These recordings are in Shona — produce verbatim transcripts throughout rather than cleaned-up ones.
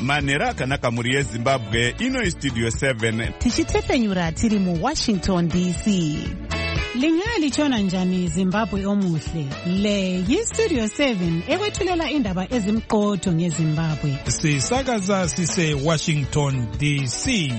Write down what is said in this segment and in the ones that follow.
manhero akanaka muri yezimbabwe. Ino istudio seven tichitefenyura tiri mu Washington D C. Lingali chona njani Zimbabwe omuhle. Le yistudio seven ekwethulela indaba ezimqotho ngeZimbabwe. Sisakaza sise Washington D C.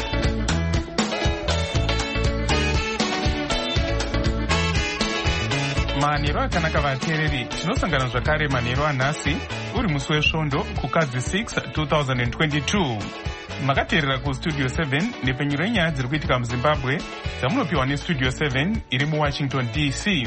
Manhero akanaka vateereri, tinosangana zvakare manhero anhasi uri musi wesvondo kukadzi six twenty twenty-two. Makateerera kustudio seven nepenyuro yenyaya dziri kuitika muZimbabwe dzamunopiwa nestudio seven iri muWashington D C.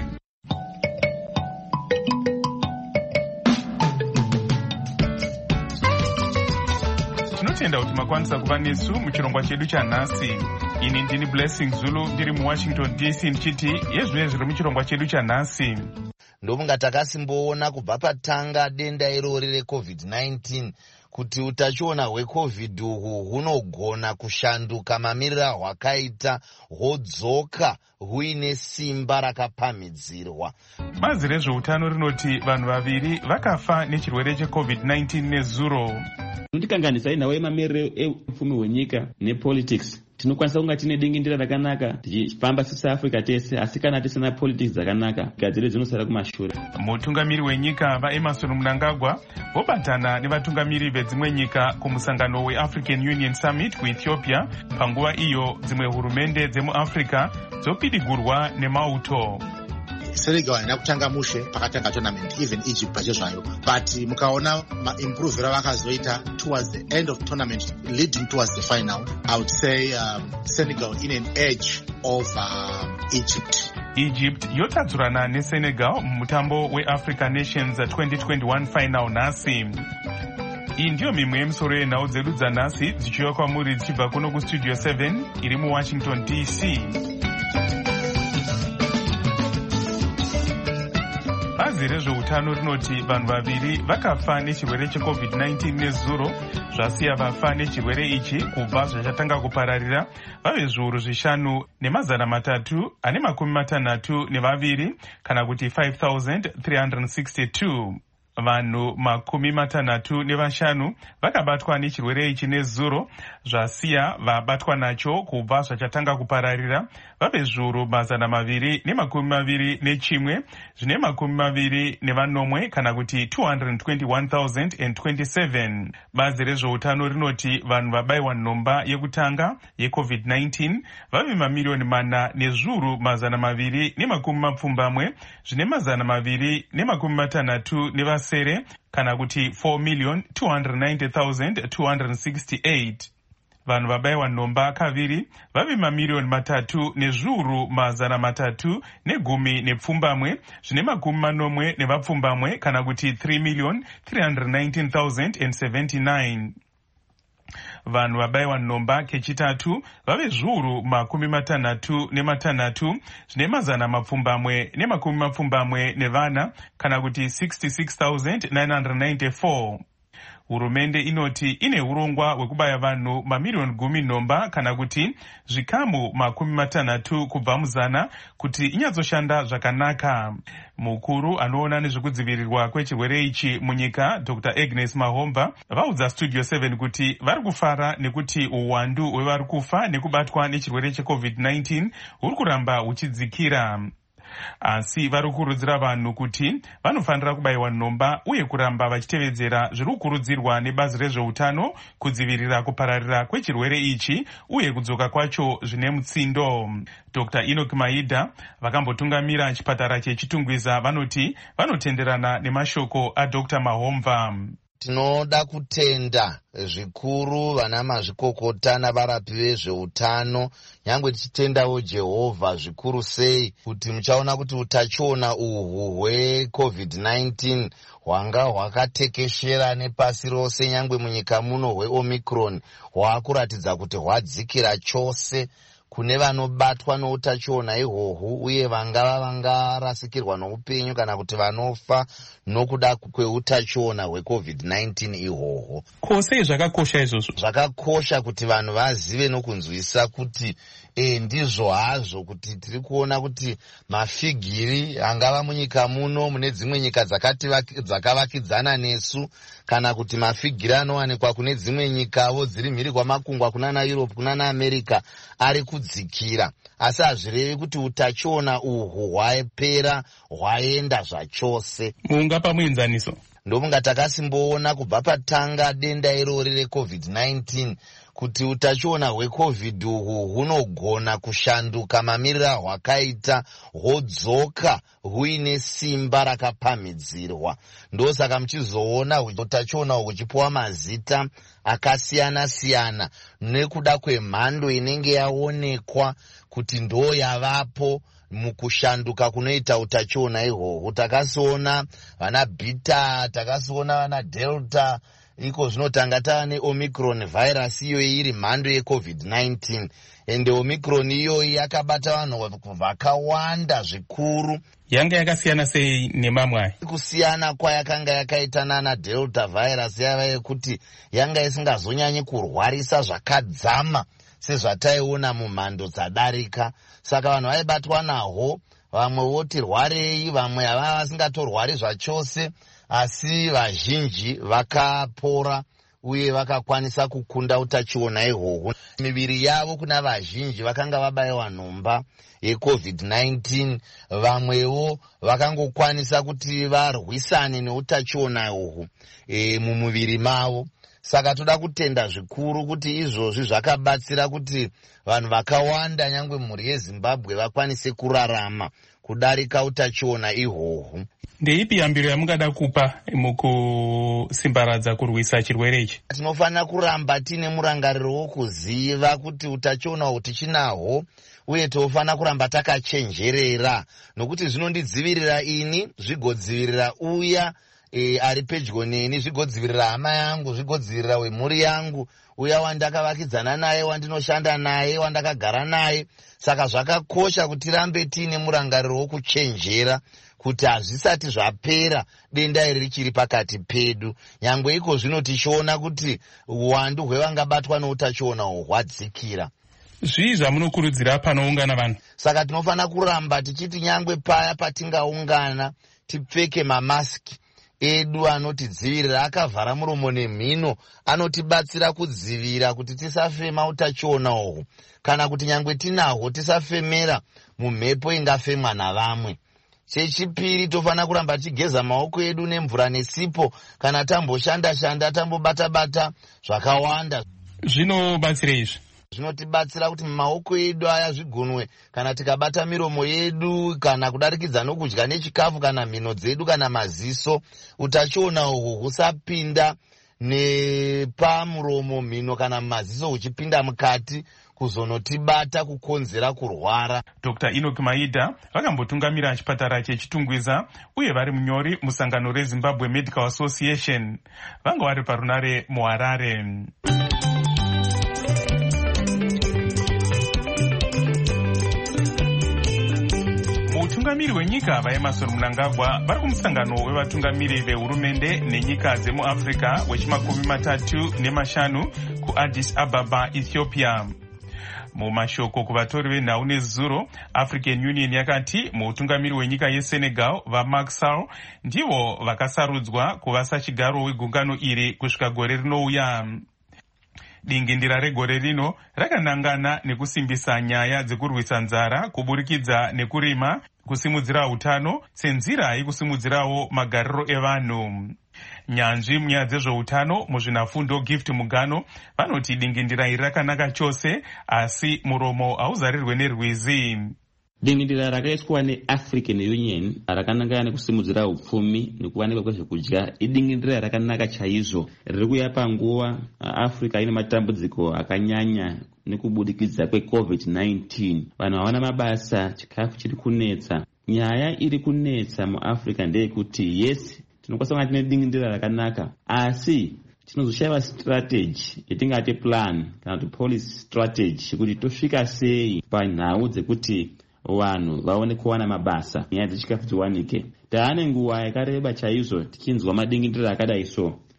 Tinotenda kuti makwanisa kuva nesu muchirongwa chedu chanhasi. Ini ndini Blessing Zulu ndiri muWashington D C ndichiti yezvinhu zviri muchirongwa chedu chanhasi. Ndomunga takasimboona kubva patanga denda irori recovid nineteen kuti utachiona hwecovid uhu hunogona kushanduka mamirira hwakaita hodzoka huine simba rakapamhidzirwa. Bazi rezveutano rinoti vanhu vaviri vakafa nechirwere checovid nineteen nezuro. Tinotikanganisa nawo mamiriro eupfumi hwenyika nepolitics. Tinokwanisa kunga tine dingindira rakanaka tichifamba seAfrica tese, asi kana tisina politics dzakanaka gadzire dzinosara kumashure. Mutungamiri wenyika vaEmerson Mnangagwa vobatana nevatungamiri vedzimwe nyika kumusangano weAfrican Union Summit kuEthiopia. Panguva iyo dzimwe hurumende dzemuAfrica dzopidigurwa nemauto. Senegal haina kutanga mushe pakatanga tournament, even Egypt pachezvayo, but mukaona maimprove ravakazoita towards the end of the tournament leading towards the final, I would say um, Senegal in an edge over um, Egypt. Egypt yotadzurana neSenegal mumutambo weAfrica Nations twenty twenty-one final nhasi. Iyi ndiyo mimwe yemisoro yenhau dzedu dzanhasi dzichiuya kwamuri dzichibva kuno kustudio seven iri muWashington D C. Bazi rezveutano rinoti vanhu vaviri vakafa nechirwere checovid nineteen nezuro, zvasiya vafa nechirwere ichi kubva zvachatanga kupararira vave zviuru zvishanu nemazana matatu ane makumi matanhatu nevaviri kana kuti five thousand three hundred sixty-two. Vanhu makumi matanhatu nevashanu vakabatwa nechirwere ichi nezuro, zvasiya vabatwa nacho kubva zvachatanga kupararira vave zviuru mazana maviri nemakumi maviri nechimwe zvine makumi maviri nevanomwe kana kuti two hundred twenty-one thousand twenty-seven. Bazi rezveutano rinoti vanhu vabayiwa nhomba yekutanga yecovid nineteen vave mamiliyoni mana nezviuru mazana maviri nemakumi mapfumbamwe zvine mazana maviri nemakumi matanhatu nevasere kana kuti four million two hundred ninety thousand two hundred sixty-eight. Vanhu vabayiwa nhomba kaviri vave mamiliyoni matatu nezviuru mazana matatu negumi nepfumbamwe zvine makumi manomwe nevapfumbamwe kana kuti three million three hundred nineteen thousand seventy-nine. Vanhu vabayiwa nhomba kechitatu vave zviuru makumi matanhatu nematanhatu zvine mazana mapfumbamwe nemakumi mapfumbamwe nevana kana kuti sixty-six thousand nine hundred ninety-four. Hurumende inoti ine urongwa hwekubaya vanhu mamiliyoni gumi nhomba kana kuti zvikamu makumi matanhatu kubva muzana kuti inyatsoshanda zvakanaka. Mukuru anoona nezvekudzivirirwa kwechirwere ichi munyika Doctor Agnes Mahomba vaudza Studio seven kuti vari kufara nekuti uwandu hwevari kufa nekubatwa nechirwere checovid nineteen huri kuramba huchidzikira. Asi vari kukurudzira vanhu kuti vanofanira kubayiwa nhomba uye kuramba vachitevedzera zviri kukurudzirwa nebazi rezveutano kudzivirira kupararira kwechirwere ichi uye kudzoka kwacho zvine mutsindo. Doctor Enoch Maida vakambotungamira chipatara chechitungwiza vanoti vanotenderana nemashoko aDoctor Mahomva. Tinoda kutenda zvikuru vana mazvikokota navarapi vezveutano, nyangwe tichitendawo Jehovha zvikuru sei kuti muchaona kuti utachiona uhu hwecovid nineteen hwanga hwakatekeshera nepasi rose, nyangwe munyika muno hweOmicron hwakuratidza kuti hwadzikira chose kune vanobatwa noutachiona ihwohu uye vangava vangarasikirwa noupenyu kana kuti vanofa nokuda kweutachiona hwecovid nineteen ihwohu. Ko sei zvakakosha izvozvo? Zvakakosha kuti vanhu vazive nokunzwisisa kuti e, ndizvo hazvo kuti tiri kuona kuti mafigiri angava munyika muno mune dzimwe nyika dzakavakidzana nesu kana kuti mafigiri anowanikwa kune dzimwe nyikawo dziri mhiri kwamakungwa kunana Europe kunana America ari kudzikira, asi hazvirevi kuti utachiona uhwu hwapera hwaenda zvachose. Mungapa muenzaniso? Ndomunga takasimboona kubva patanga denda irori recovid nineteen kuti utachiona hwecovid uhwu hunogona kushanduka mamirira hwakaita hodzoka huine simba rakapamhidzirwa. Ndosaka muchizoona utachiona uhwu huchipuwa mazita akasiyana siyana nekuda kwemhando inenge yaonekwa kuti ndo yavapo mukushanduka kunoita utachiona ihwohwo. Takasiona vana beta, takasiona vana delta, iko zvinotanga tava neomicron virus iyo iri mhando yecovid nineteen. Ende omicron iyoyi yakabata vanhu vakawanda zvikuru. Yanga yakasiyana sei nemamwe? Kusiyana kwayakanga yakaita nana delta virus yava yekuti yanga isingazonyanyi kurwarisa zvakadzama sezvataiona mumhando dzadarika. Saka vanhu vaibatwa nahwo, vamwe voti rwarei, vamwe havava vasingatorwari zvachose, asi vazhinji vakapora uye vakakwanisa kukunda utachiona ihwohwo. Miviri yavo kuna vazhinji vakanga vabayiwa nhomba yecovid nineteen, vamwewo vakangokwanisa kuti varwisane neutachiona uhwu e, mumuviri mavo. Saka toda kutenda zvikuru kuti izvozvi zvakabatsira kuti vanhu vakawanda nyangwe mhuri yeZimbabwe vakwanise kurarama kudarika utachiona ihwohwu. Ndeipi yambiro yamungada kupa mukusimbaradza kurwisa chirwere ichi? Tinofanira kuramba tine murangariro wokuziva kuti utachiona uhwu tichinahwo uye tofanira kuramba takachenjerera, nokuti zvinondidzivirira ini zvigodzivirira uya E, ari pedyo neni, zvigodzivirira hama yangu, zvigodzivirira wemhuri yangu, uya wandakavakidzana naye, wandinoshanda naye, wandakagara naye. Saka zvakakosha kuti tirambe tiine murangariro wokuchenjera kuti hazvisati zvapera denda iri richiri pakati pedu. Nyangwe iko zvino tichiona kuti uwandu hwevangabatwa neutachiona uhwu hwadzikira. Zvii zvamunokurudzira panoungana vanhu? Saka tinofanira kuramba tichiti nyangwe paya patingaungana tipfeke mamaski edu anotidzivirira, akavhara muromo nemhino, anotibatsira kudzivira kuti tisafema utachiona uhwu, kana kuti nyangwe tinahwo tisafemera mumhepo ingafemwa navamwe. Chechipiri, tofanira kuramba tichigeza maoko edu nemvura nesipo kana tamboshanda shanda, tambobata bata zvakawanda. Zvinobatsira izvi? Zvinotibatsira kuti maoko edu aya zvigunwe kana tikabata miromo yedu, kana kudarikidza nokudya nechikafu, kana mhino dzedu, kana maziso, utachiona uhwu husapinda nepamuromo, mhino kana maziso, huchipinda mukati kuzonotibata kukonzera kurwara. Doctor Enoch Maida vakambotungamira chipatara chechitungwiza uye vari munyori musangano reZimbabwe Medical Association. Vanga vari parunare muHarare. Mutungamiri wenyika vaEmmerson Mnangagwa vari kumusangano wevatungamiri vehurumende nenyika dzemuAfrica wechimakumi matatu nemashanu kuAddis Ababa, Ethiopia. Mumashoko kuvatori venhau nezuro, African Union yakati mutungamiri wenyika yeSenegal vaMacky Sall ndivo vakasarudzwa kuva sachigaro wegungano iri kusvika gore rinouya. Dingindira regore rino rakanangana nekusimbisa nyaya dzekurwisa nzara kuburikidza nekurima, kusimudzira utano senzira yekusimudzirawo magariro evanhu. Nyanzvi munyaya dzezveutano muzvinafundo Gift Mugano vanoti dingindira iri rakanaka chose, asi muromo hauzarirwe nerwizi. Dingindira rakaiswa neAfrican Union rakanangana nekusimudzira upfumi nekuwanikwa kwezvekudya idingindira rakanaka chaizvo. Riri kuya panguva Africa ine matambudziko akanyanya nekubudikidza kwecovid nineteen. Vanhu havana mabasa, chikafu chiri kunetsa. Nyaya iri kunetsa muAfrica ndeyekuti yes, tinokwanisa kunge tine dingindira rakanaka, asi tinozoshaiwa strategy yatingati plan kana kuti policy strategy kuti tosvika sei panhau dzekuti vanhu vaone kuwana mabasa, nyaya dzechikafu dziwanike. Taane nguva yakareba chaizvo tichinzwa madingindiro akadai so.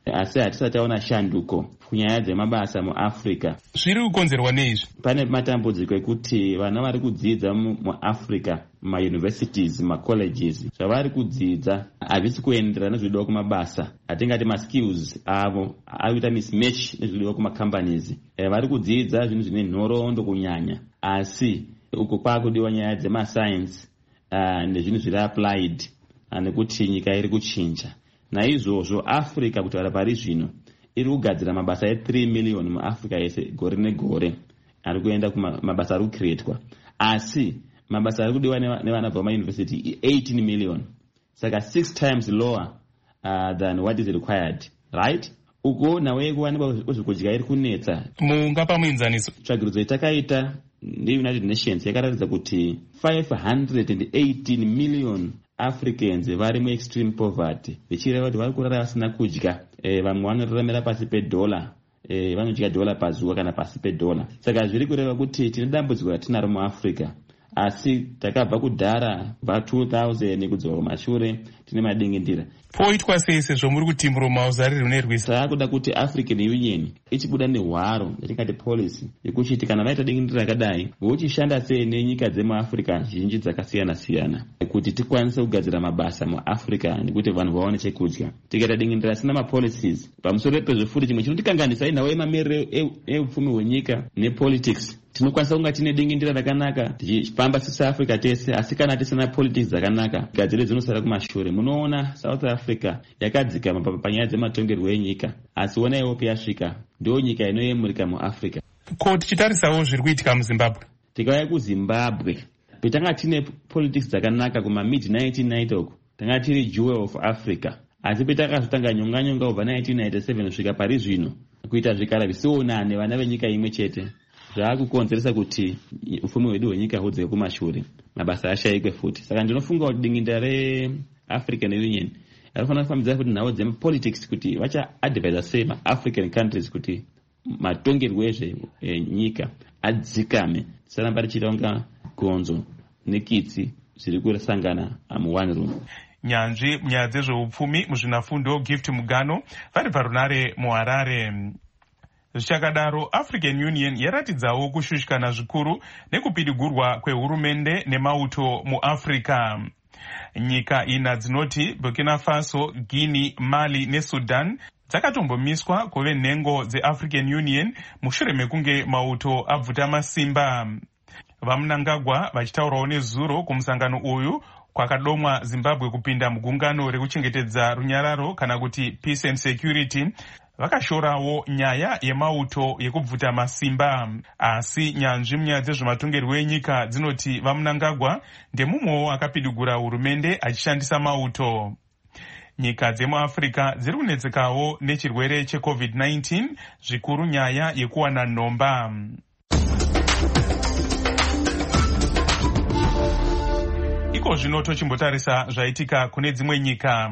asi hatisati taona shanduko kunyaya dzemabasa muafrica. Zviri kukonzerwa neizvi? Pane matambudziko ekuti vana vari kudzidza muafrica mumayunivhesitizi macolleges zvavari kudzidza havisi kuenderana nezvidiwa kumabasa, hatingati maskills avo ari kuita mismatch nezvidiwa kumacompanies. E, vari kudzidza zvinhu zvine nhoroondo kunyanya, asi uko kwakudiwa nyaya dzemascience uh, nezvinhu zviri applied nekuti nyika iri kuchinja. Naizvozvo Africa kutaura pari zvino iri kugadzira mabasa e three million muAfrica yese gore negore ari kuenda kumabasa ari kucreatwa, asi mabasa ari kudiwa nevana bva mumayunivhesiti eighteen million, saka six times lower uh, than what is required, right? Uko nawe kuwanikwa kwezvekudya iri kunetsa. Mungapa muenzaniso? Tsvagirudzo yatakaita neUnited Nations yakaratidza kuti five hundred eighteen million Africans vari mu-extreme poverty, vichireva kuti vari kurara vasina kudya. E, vamwe vanoraramira pasi pedhola, e, vanodya dhola pazuva kana pasi pedhola. Saka zviri kureva kuti tine dambudziko ratinaro muAfrica, asi takabva kudhara kubva two thousand kudzova kumashure tine madingindira. Poitwa sei sezvo muri kuti muromauzari runerwisa? Taakuda kuti African Union ichibuda nehwaro yatingati policy yekuti kana vaita dingindira rakadai vochishanda sei nenyika dzemuAfrica zhinji dzakasiyana siyana kuti tikwanise kugadzira mabasa muAfrica nekuti vanhu vaone chekudya. Tikaita dingindira sina mapolicies pamusoro pezvo futi chimwe chinotikanganisa inawo emamiriro eupfumi hwenyika nepolitics. Tinokwanisa kunga tine dingindira rakanaka tichifamba seAfrica tese, asi kana tisina politics dzakanaka gadzire dzinosara kumashure. Munoona South Africa yakadzika panyaya dzematongerwo enyika, asi ona iwope yasvika ndio nyika inoyemurika muAfrica. Ko tichitarisawo zviri kuitika muZimbabwe? Tikauya kuZimbabwe petanga tine politics dzakanaka kuma mid nineteen ninety uko tanga tiri jewel of Africa, asi petakazotanga nyonga nyonga ubva nineteen ninety-seven kusvika pari zvino kuita zvikara visionane vana venyika imwe chete zvaakukonzeresa kuti ufumi hwedu hwenyika hudzike kumashure, mabasa ashayikwe futi. Saka ndinofunga kuti dingindira reAfrican Union rinofanira kufambidzana kuti nhau dzepolitics kuti vachaadvaisa sei maAfrican countries kuti matongerwo ezvenyika adzikame, tisaramba tichiita kunga gonzo nekitsi zviri kusangana mu-one room. Nyanzvi munyaya dzezveupfumi muzvinafundo Gift Mugano vari parunare muHarare. Zvichakadaro, African Union yaratidzawo kushushikana zvikuru nekupidigurwa kwehurumende nemauto muAfrica. Nyika ina dzinoti Burkina Faso, Guinea, Mali neSudan dzakatombomiswa kuve nhengo dzeAfrican Union mushure mekunge mauto abvuta masimba. Vamunangagwa vachitaurawo nezuro kumusangano uyu kwakadomwa Zimbabwe kupinda mugungano rekuchengetedza runyararo kana kuti peace and security, vakashorawo nyaya yemauto yekubvuta masimba. Asi nyanzvi munyaya dzezvematongerwo enyika dzinoti Vamunangagwa ndemumwewo akapidigura hurumende achishandisa mauto. Nyika dzemuAfrica dziri kunetsekawo nechirwere checovid nineteen, zvikuru nyaya yekuwana nhomba. Iko zvino tochimbotarisa zvaitika kune dzimwe nyika.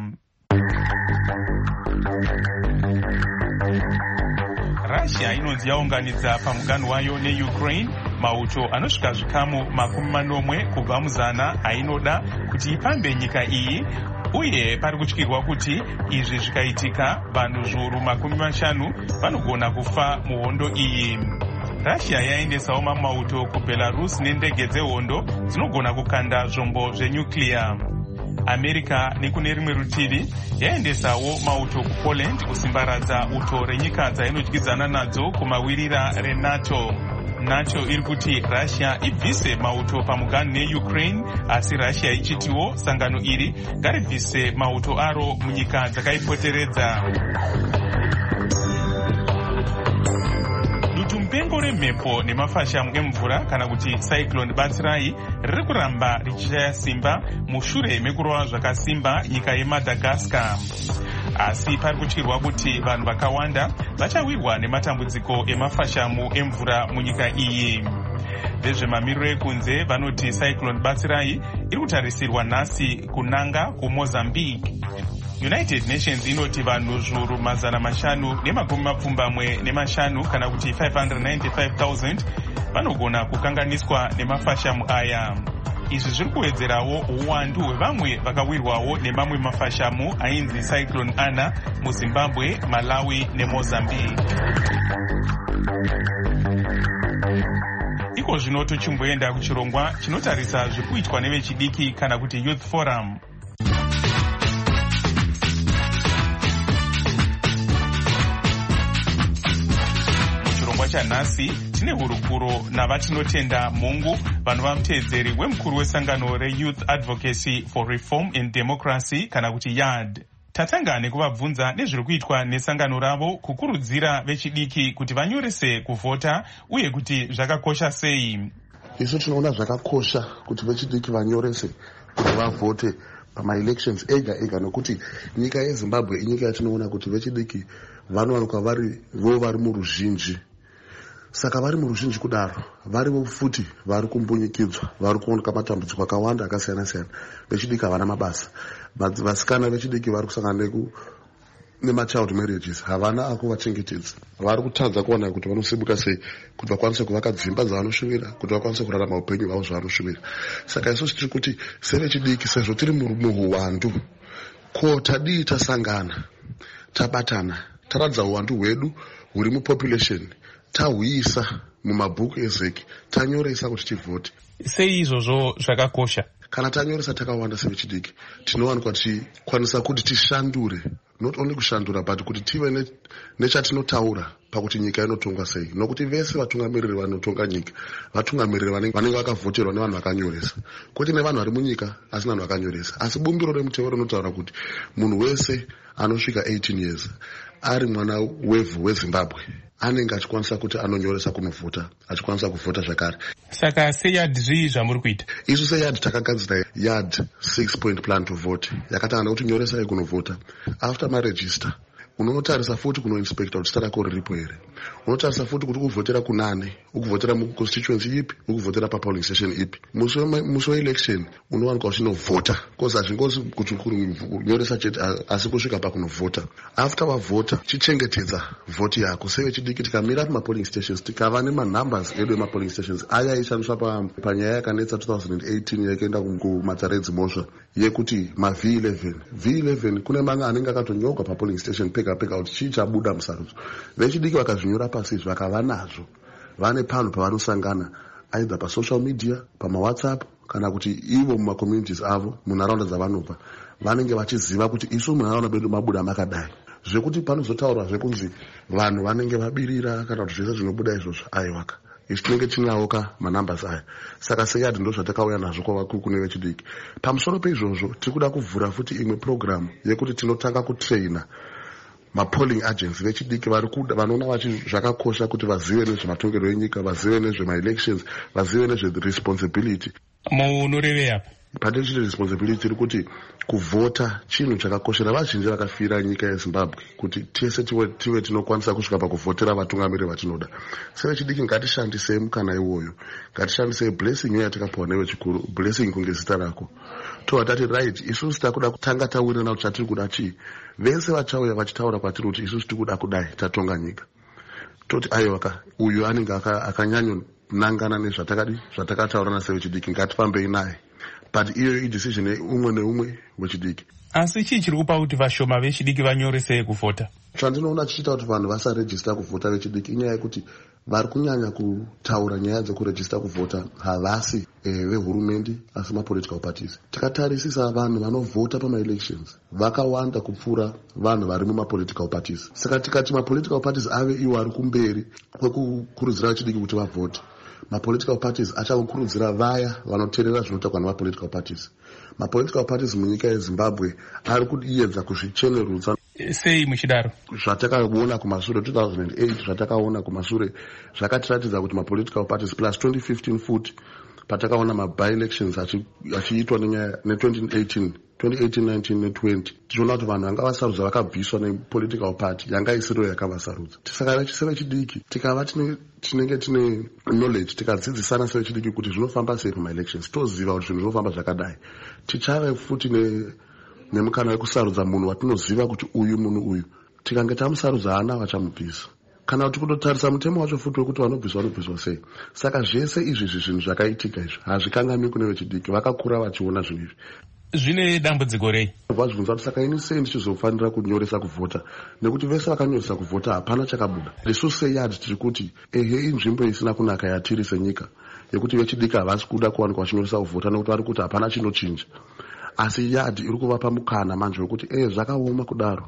Russia inonzi yaunganidza pamuganhu wayo neUkraine mauto anosvika zvikamu makumi manomwe kubva muzana ainoda kuti ipambe nyika iyi, uye pari kutyirwa kuti izvi zvikaitika vanhu zviuru makumi mashanu vanogona kufa muhondo iyi. Russia yaendesawo mamauto kuBelarus nendege dzehondo dzinogona kukanda zvombo zvenyuclear. America nekune rimwe rutivi yaendesawo mauto kuPoland kusimbaradza uto renyika dzainodyidzana nadzo kumawirira reNATO. NATO iri kuti Russia ibvise mauto pamuganhu neUkraine, asi Russia ichitiwo sangano iri ngaribvise mauto aro munyika dzakaipoteredza. Dutumpengo remhepo nemafashamu emvura kana kuti cyclone Batsirai riri kuramba richishaya simba mushure mekurova zvakasimba nyika yeMadagascar. Asi pari kutyirwa kuti vanhu vakawanda vachawirwa nematambudziko emafashamu emvura munyika iyi. Vezvemamiriro ekunze vanoti cyclone Batsirai iri kutarisirwa nhasi kunanga kuMozambique. United Nations inoti vanhu zviuru mazana mashanu nemakumi mapfumbamwe nemashanu kana kuti five hundred ninety-five thousand vanogona kukanganiswa nemafashamu aya. izvi zviri kuwedzerawo uwandu hwevamwe vakawirwawo nemamwe mafashamu ainzi Cyclone Ana muZimbabwe, Malawi neMozambique. Iko zvino tochimboenda kuchirongwa chinotarisa zvikuitwa nevechidiki kana kuti Youth Forum. Muchirongwa chanhasi tine hurukuro navatinotenda Mungu, vanhu vamutedzeri wemukuru wesangano reYouth Advocacy for Reform and Democracy kana kuti Y A D. Tatanga nekuvabvunza nezviri kuitwa nesangano ravo kukurudzira vechidiki kuti vanyorese kuvhota uye kuti zvakakosha sei. Isu tinoona zvakakosha kuti vechidiki vanyorese kuti vavhote pama-elections ega ega nokuti nyika yeZimbabwe inyika yatinoona kuti vechidiki vanowanikwa vari vo vari muruzhinji. Saka vari muruzhinji kudaro varivo futi vari kumbunyikidzwa, vari kuoneka matambudziko akawanda akasiyana siyana. Vechidiki havana mabasa, vasikana vechidiki vari kusangana nemachild marriages, havana akuvachengetedza. Vari kutadza kuona kuti vanosimuka sei kuti vakwanise kuvaka dzimba dzavanoshuvira, kuti vakwanise kurarama upenyu hwavo zvavanoshuvira. Saka isusu tiri kuti sevechidiki sezvo tiri muhuwandu, ko tadii tasangana tabatana taradza uwandu hwedu huri mupopulation, tahuisa mumabhuku ezeki, tanyoresa kuti tivhote. Sei izvozvo zvakakosha? Kana tanyoresa takawanda sevechidiki tinowanikwa tichikwanisa kuti tishandure, not only kushandura but kuti tive nechatotaura pakuti nyika inotongwa sei, nokuti vese vatungamiriri vanotonga nyika vatungamiriri vanenge vakavhoterwa nevanhu vakanyoresa, kwete nevanhu vari munyika asi vanhu vakanyoresa. Asi bumbiro remutemo rinotaura kuti munhu wese anosvika eighteen years ari mwana wevhu weZimbabwe anenge achikwanisa kuti anonyoresa kunovhota, achikwanisa kuvhota zvakare. Saka seyad zvii zvamuri kuita? Isu seyad takagadzira yard six point plan to vote yakatanga kuti nyoresai kunovhota. After maregister unotarisa futi kunoinspecta kuti zita rako riripo here, unotarisa futi kuti ukuvhotera kunane, ukuvhotera muconstituency ipi, ukuvhotera papolling station ipi. Musi weelection unowanikwa uchinovhota, kozi hazvingozi kuti kunyoresa chete asi kusvika pakunovhota. After wavhota chichengetedza vhoti yako. Sevechidiki tikamira pamapolling stations tikava nemanumbers edu emapolling stations aya aishandiswa panyaya yakanetsa two thousand eighteen yakaenda kuMataredzi Mhosva yekuti maV eleven V eleven kune mamwe anenge akatonyorwa papolling station pega pega kuti chii chabuda musarudzo. Vechidiki vakazvinyora pasi vakava nazvo, vane panhu pavanosangana either pasocial media, pamawhatsapp kana kuti ivo mumacommunities avo munharaunda dzavanobva vanenge vachiziva kuti isu munharaunda medu mabuda makadai, zvekuti panozotaurwa zvekunzi vanhu vanenge vabirira kana kuti zvese zvinobuda izvozvo aiwaka isu tinenge tinawo ka manumbers aya. Saka seyad ndo zvatakauya nazvo kwavakuru kune vechidiki. Pamusoro peizvozvo tiri kuda kuvhura futi imwe program yekuti tinotanga kutraina mapolling agents vechidiki vari kuda vanoona vachi zvakakosha kuti vazive nezvematongerwo enyika, vazive nezvema-elections, vazive nezveresponsibility. Munorevei apa? Patiri chiti responsibility iri kuti kuvhota chinhu chakakoshera vazhinji vakafira nyika yeZimbabwe kuti tese tive, tive tinokwanisa kusvika pakuvhotera vatungamiriri vatinoda. Sevechidiki ngatishandisei mukana iwoyo, ngatishandisei blessing yatakapiwa nevechikuru, blessing kunge zita rako. Tova tati right, isusu takuda kutanga tawirirana kuti chatiri kuda chii. Vese vachauya vachitaura kwatiri kuti isusu tiri kuda kudai tatonga nyika. Toti aiwaka uyu anenge akanyanyonangana nezvatakadi zvatakataurana sevechidiki, ngatifambei naye. But iyo idecision umwe neumwe wechidiki. Asi chii chiri kupa kuti vashoma vechidiki vanyorese kuvhota? Chandinoona chichiita kuti vanhu vasarejista kuvhota vechidiki inyaya yekuti vari kunyanya kutaura nyaya dzekurejista kuvhota havasi e, vehurumende asi mapolitical parties. Takatarisisa vanhu vanovhota pama-elections vakawanda kupfuura vanhu vari mumapolitical parties. Saka tikati mapolitical parties ave iwo ari kumberi kwekukurudzira vechidiki kuti vavhote, mapolitical parties achakukurudzira vaya vanoteerera zvinotaurwa nemapolitical parties. Mapolitical parties munyika yeZimbabwe ari kuedza kuzvichenerudza. Sei muchidaro? Zvatakaona kumashure two thousand eight, zvatakaona kumashure zvakatiratidza kuti mapolitical parties plus twenty fifteen futi patakaona ma-by-elections achiitwa ne-twenty eighteen, twenty eighteen, nineteen ne-twenty, tichiona kuti vanhu vanga vasarudza vakabviswa ne-political party yanga isiriyo yakavasarudza. Saka sevechidiki tikava tinenge tine knowledge, tikadzidzisana sevechidiki kuti zvinofamba sei pama-elections, toziva kuti zvinhu zvinofamba zvakadai, tichave futi ne nemukana wekusarudza munhu watinoziva kuti uyu munhu uyu tikange tamusarudza hana vachamupisa. kana kuti kutotarisa mutemo wacho futi wekuti vanobviswa vanobviswa sei. Saka zvese izvi zvinhu zvakaitika izvi hazvikangami kune vechidiki, vakakura vachiona zvinhu izvi. Zvine dambudziko rei? Vazvibvunza kuti saka ini sei ndichizofanira kunyoresa kuvhota, nekuti vese vakanyoresa kuvhota hapana chakabuda. Isu seyad tiri kuti ehe inzvimbo isina kunaka yatiri senyika, yekuti vechidiki havasi kuda kuwanikwa vachinyoresa kuvhota nekuti vari kuti hapana chinochinja. Asi yad iri kuvapa mukana manje wekuti eh zvakaoma kudaro,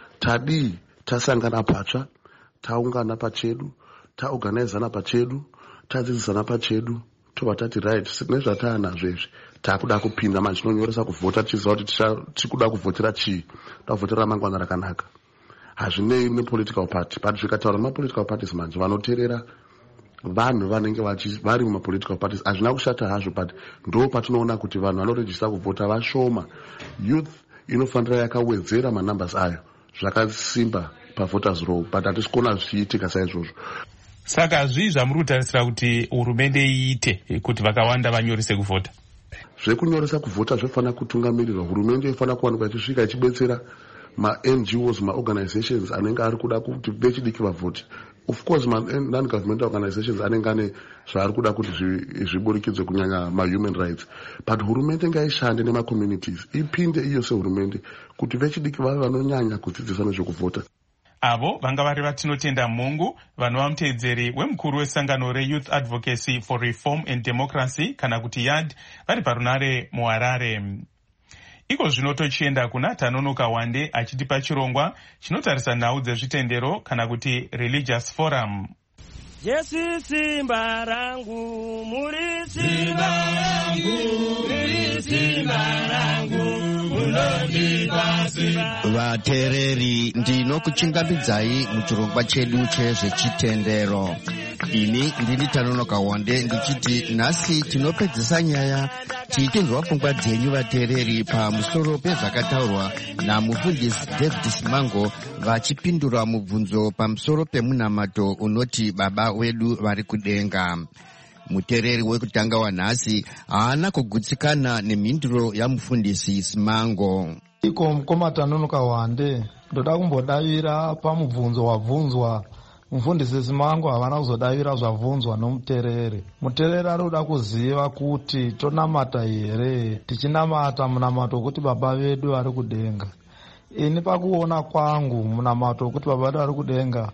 tadii tasangana patsva, taungana pachedu, taorganizana pachedu, tadzidzisana pachedu, tobva tati right nezvataanazvo izvi takuda kupinda manje tinonyoresa kuvhota tichiziva kuti tikuda kuvhotera chii, tavhotera ramangwana rakanaka. Hazvinei nepolitical party, but zvikataura mapolitical parties manje vanoteerera vanhu vanenge vari mumapolitical parties hazvina kushata hazvo, but ndo patinoona kuti vanhu vanorejista kuvhota vashoma. Youth inofanira yakawedzera manumbers ayo zvakasimba pavoters roll, but hatisi kuona zvichiitika saizvozvo. Saka zvii zvamuri kutarisira kuti hurumende iite kuti vakawanda vanyorese kuvhota? Zvekunyoresa kuvhota zvofanira kutungamirirwa. Hurumende ifanira kuwanikwa ichisvika ichibetsera ma-N G Os, ma-organizations anenge ari kuda kuti vechidiki vavhoti. Of course, non-governmental organizations anenge ane zvaari kuda kuti zviburikidzwe kunyanya ma-human rights. But hurumende ngaishande nema-communities, ipinde iyo sehurumende kuti vechidiki vave vanonyanya kudzidzisa nezvekuvhota. Avo vanga vari Vatinotenda Mungu, vanova muteedzeri wemukuru wesangano reYouth Advocacy for Reform and Democracy kana kuti yad, vari parunare muHarare. Iko zvino tochienda kuna Tanonoka Wande achitipa chirongwa chinotarisa nhau dzezvitendero kana kuti Religious Forum. Jesu simba rangu, muri simba rangu, muri simba rangu, munondipa simba. Vateereri, ndinokuchingamidzai muchirongwa chedu chezvechitendero. Ini ndini Tanonoka Wande ndichiti nhasi tinopedzisa nyaya tichitenzwa pfungwa dzenyu vateereri pamusoro pezvakataurwa namufundisi David Simango vachipindura mubvunzo pamusoro pemunamato unoti baba wedu vari kudenga. Muteereri wekutanga wanhasi haana kugutsikana nemhinduro yamufundisi Simango. Iko mukoma Tanonoka Wande, ndoda kumbodavira pamubvunzo wabvunzwa. Mufundisi Simango havana kuzodavira zvabvunzwa nomuteereri. Muteereri anoda kuziva kuti tonamata here, tichinamata munamato wekuti baba vedu vari kudenga. Ini pakuona kwangu munamato wekuti baba vedu vari kudenga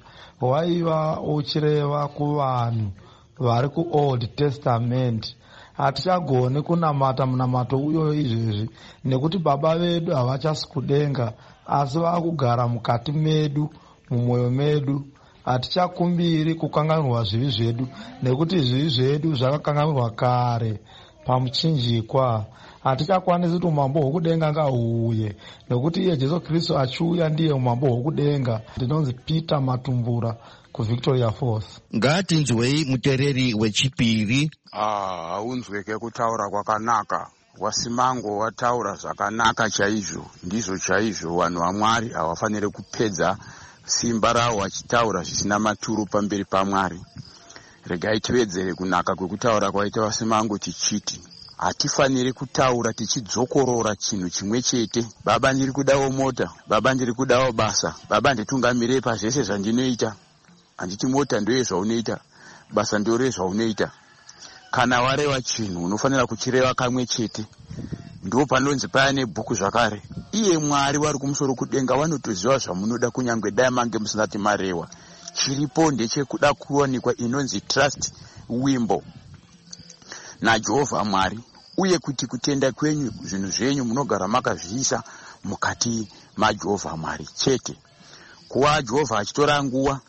waiva uchireva kuvanhu vari kuOld Testament. Hatichagoni kunamata munamato uyo izvezvi nekuti baba vedu havachasi kudenga asi vakugara mukati medu, mumwoyo medu. Hatichakumbiri kukanganurwa zvivi zvedu nekuti zvivi zvedu zvakakanganurwa kare pamuchinjikwa. Hatichakwanisi kuti umambo hwokudenga ngahuuye nekuti iye Jesu Kristu achiuya ndiye umambo hwokudenga. Ndinonzi Peter Matumbura kuVictoria Falls. Ngatinzwei muteereri wechipiri. Ah, haunzweke kutaura kwakanaka. Wasimango wataura zvakanaka chaizvo, ndizvo chaizvo vanhu vaMwari havafaniri kupedza simba rawo vachitaura zvisina maturo pamberi paMwari. Regai tiwedzere kunaka kwekutaura kwaita Wasimango tichiti hatifaniri kutaura tichidzokorora chinhu chimwe chete. Baba ndiri kudawo mota, baba ndiri kudawo basa, baba nditungamirei pazvese zvandinoita. Handiti mota ndoye zvaunoita, basa ndore zvaunoita. Kana wareva chinhu unofanira kuchireva kamwe chete. Ndo panonzi paya nebhuku zvakare. Iye Mwari vari kumusoro kudenga vanotoziva zvamunoda kunyange dai mange musingati marehwa. Chiripo ndechekuda kuwanikwa inonzi trust wimbo naJehovha Mwari, uye kuti kutenda kwenyu zvinhu zvenyu munogara makazviisa mukati maJehovha Mwari chete. Kuva Jehovha achitora nguva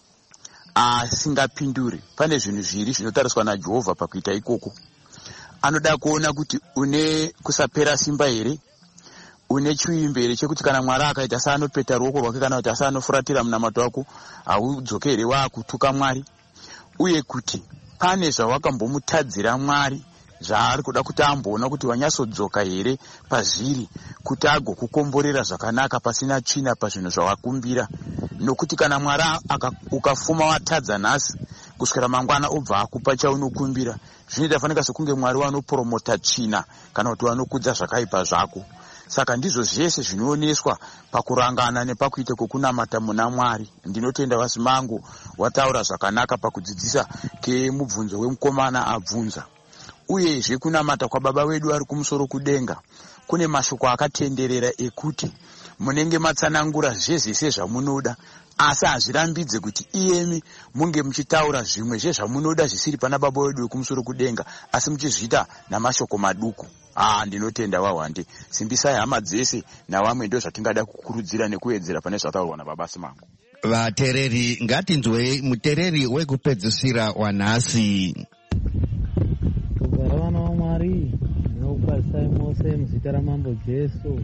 asingapinduri, pane zvinhu zviri zvinotariswa naJehovha pakuita ikoko. Anoda kuona kuti une kusapera simba here, une chiimbe here chekuti kana Mwari akaita saanopeta ruoko rwake kana kuti asaanofuratira munamato wako haudzoke here waakutuka Mwari, uye kuti pane zvawakambomutadzira Mwari zvaari kuda kuti amboona kuti wanyatsodzoka here pazviri kuti agokukomborera zvakanaka pasina tsvina pazvinhu zvawakumbira. Nokuti kana Mwari ukafuma watadza nhasi kuswera mangwana obva akupa chaunokumbira, zvinoita fanika sekunge Mwari wanopromota tsvina kana kuti wanokudza zvakaipa zvako. Saka ndizvo zvese zvinooneswa pakurangana nepakuita kokunamata muna Mwari. Ndinotenda Vasimangu wataura zvakanaka pakudzidzisa kemubvunzo wemukomana abvunza. Uyezve kunamata kwababa wedu ari kumusoro kudenga kune mashoko akatenderera ekuti munenge matsanangura zvese zvamunoda, asi hazvirambidze kuti iyemi munge muchitaura zvimwe zvezvamunoda zvisiri pana baba wedu wekumusoro kudenga, asi muchizviita namashoko maduku. Ah, ndinotenda Wawande. Simbisai hama dzese navamwe ndo zvatingada kukurudzira nekuedzera pane zvataurwa nababa Simangu. Vatereri, ngatinzwei mutereri wekupedzisira wanhasi. Kugara vana vaMwari, ndinokukwazisai mose muzita ramambo Jesu.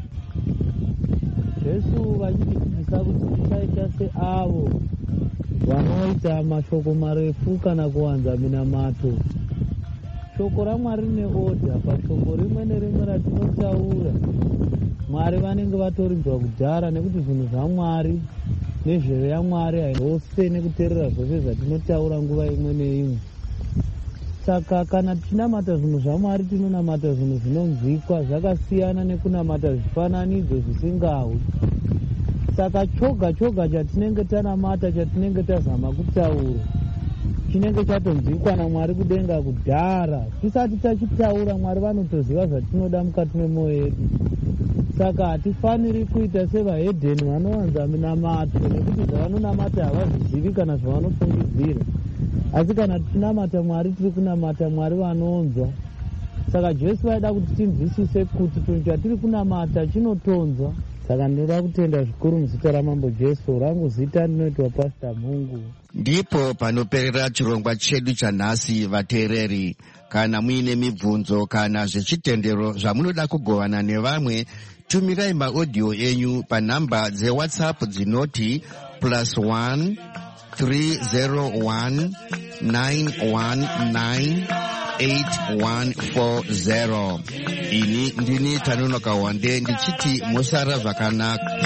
Jesu vachitidzidzisa kuti tisaita seavo vanoita mashoko marefu kana kuwanza minamato. Shoko raMwari rine odha. Pashoko rimwe nerimwe ratinotaura, Mwari vanenge vatorinzwa kudhara, nekuti zvinhu zvaMwari nezveve yaMwari haihose nekuteerera zvose zvatinotaura nguva imwe neimwe. Saka kana tichinamata zvinhu zvaMwari tinonamata zvinhu zvinonzwikwa, zvakasiyana nekunamata zvifananidzo zvisingawi. Saka choga choga chatinenge tanamata, chatinenge tazama kutaura, chinenge chatonzwikwa naMwari kudenga kudhara. Tisati tachitaura, Mwari vanotoziva zvatinoda mukati memwoyo yedu. Saka hatifaniri kuita sevahedheni vanowanza minamato, nekuti zvavanonamata havazvizivi kana zvavanofungidzira. Asi kana tichinamata Mwari, tiri kunamata Mwari vanonzwa. Saka Jesu vaida kuti tinzwisise kuti chinhu chatiri kunamata chinotonzwa. Saka ndinoda kutenda zvikuru muzita ramambo Jesu. Rangu zita ndinoitwa Pastor Mungu. Ndipo panoperera chirongwa chedu chanhasi. Vateereri, kana muine mibvunzo kana zvechitendero zvamunoda kugovana nevamwe, tumirai maaudio enyu panhamba dzewhatsapp dzinoti plus one three zero one nine one nine eight one four zero. Ini ndini Tanonoka Wande ndichiti musara zvakanaka.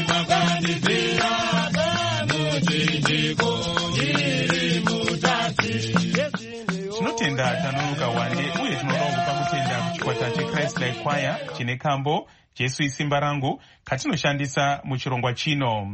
Tinotenda Tanonoka Wande uye tinoda kupa kutenda kuchikwata cheChrist Like Choir chine kambo Jesu isimba rangu katinoshandisa muchirongwa chino.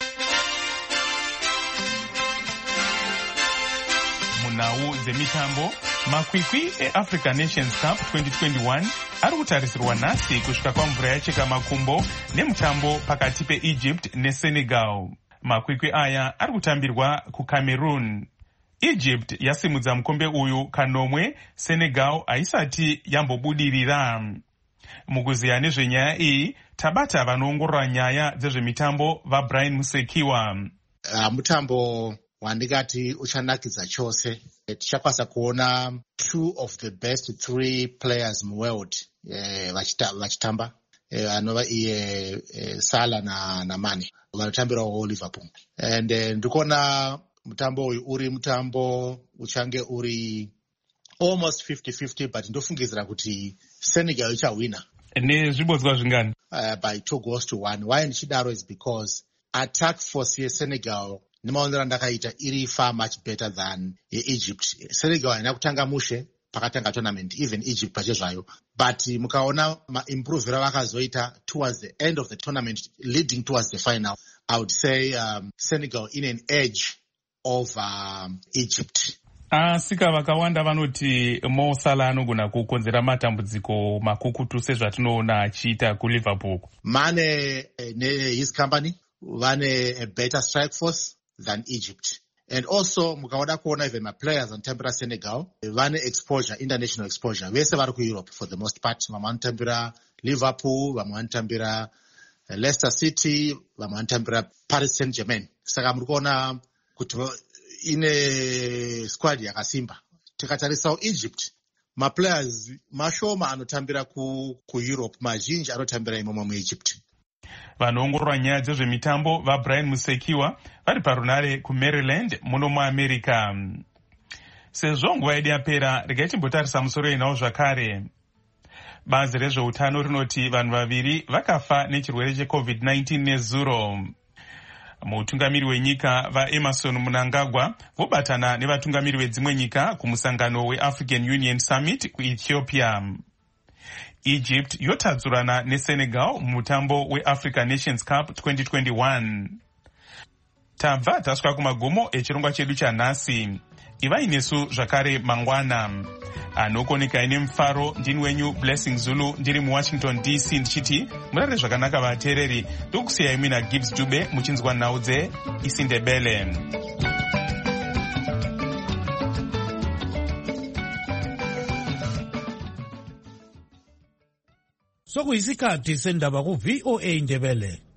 Munhau dzemitambo, makwikwi eAfrica Nations Cup twenty twenty-one ari kutarisirwa nhasi kusvika kwamvura yacheka makumbo nemutambo pakati peEgypt neSenegal. Makwikwi aya ari kutambirwa kuCameroon. Egypt yasimudza mukombe uyu kanomwe, Senegal haisati yambobudirira. Mukuziya nezvenyaya iyi, tabata vanoongorora nyaya dzezvemitambo vaBrian Musekiwa. Uh, mutambo wandikati uchanakidza chose. Tichakwanisa kuona two of the best three players muworld eh, vachitamba eh, anova iye eh, Salah na, na Mane vanotambirawo Liverpool. And eh, ndikuona mutambo uyu uri mutambo uchange uri almost fifty fifty, but ndofungidzira kuti Senegal ichawina. Nezvibodzwa zvingani? Uh, by two goals to one. Why ndichidaro is because attack force yeSenegal nemaonero andakaita iri far much better than Egypt. Senegal haina kutanga mushe pakatanga tournament, even Egypt pachezvayo, but mukaona maimprovera vakazoita towards the end of the tournament leading towards the final, I would say um, Senegal in an edge over um, Egypt. Asika vakawanda vanoti Mo Salah anogona kukonzera matambudziko makukutu sezvatinoona achiita kuLiverpool. Mane ne his company vane a better strike force than Egypt. And also mukaona kuona even my players anotambira Senegal vane exposure, international exposure. Vese vari kuEurope for the most part. Vamwe vanotambira Liverpool, vamwe vanotambira Leicester City, vamwe vanotambira Paris Saint-Germain. Saka muri kuona kuti ine squad yakasimba. Tikatarisawo Egypt, ma players mashoma anotambira ku ku Europe, mazhinji anotambira imomo muEgypt. Vanoongorora nyaya dzezvemitambo vaBrian Musekiwa vari parunare kuMaryland muno muAmerica. Sezvo nguva yedu yapera, regai timbotarisa musoro inawo zvakare. Bazi rezveutano rinoti vanhu vaviri vakafa nechirwere cheCovid nineteen nezuro. Mutungamiri wenyika vaEmerson Mnangagwa vobatana nevatungamiri vedzimwe nyika kumusangano weAfrican Union Summit kuEthiopia. Egypt yotadzurana neSenegal mutambo weAfrica Nations Cup twenty twenty-one. Tabva tasvika kumagumo echirongwa chedu chanhasi. Ivai nesu zvakare mangwana. Anokoneka ine mufaro ndini wenyu Blessing Zulu ndiri muWashington D C ndichiti murare zvakanaka vateereri. Ndokusiyai mina Gibbs Dube muchinzwa nhau dze isiNdebele. Sokuyisikhathi sendaba ku V O A Ndebele.